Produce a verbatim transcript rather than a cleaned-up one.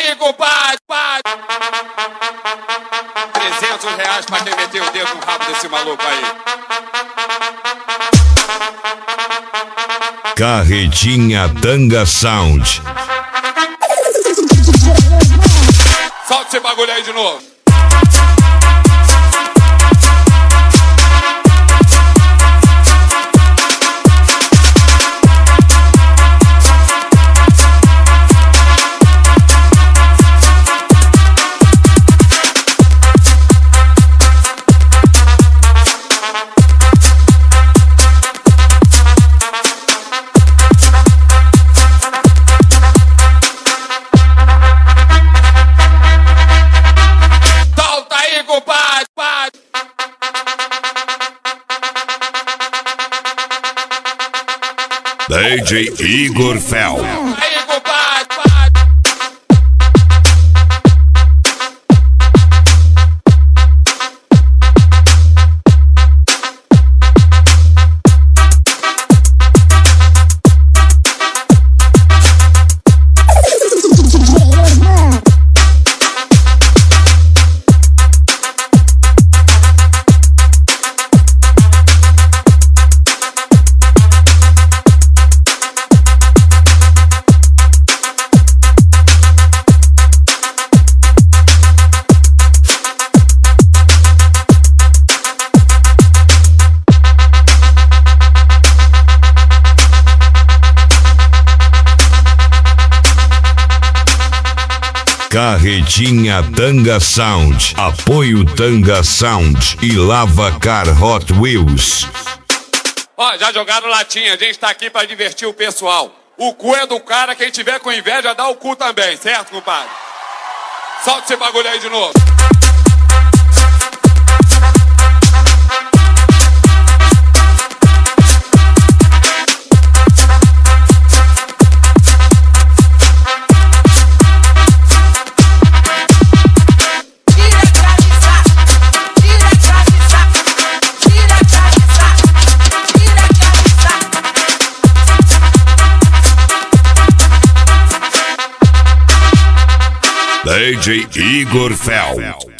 aí, compadre, compadre. trezentos reais pra quem meteu o dedo no rabo desse maluco aí. Carretinha Tanga Sound. Solta esse bagulho aí de novo. D J Igor Fel. Carretinha Tanga Sound, apoio Tanga Sound e Lava Car Hot Wheels. Ó, já jogaram latinha, a gente tá aqui pra divertir o pessoal. O cu é do cara, quem tiver com inveja dá o cu também, certo, compadre? Solta esse bagulho aí de novo. D J Igor Fel.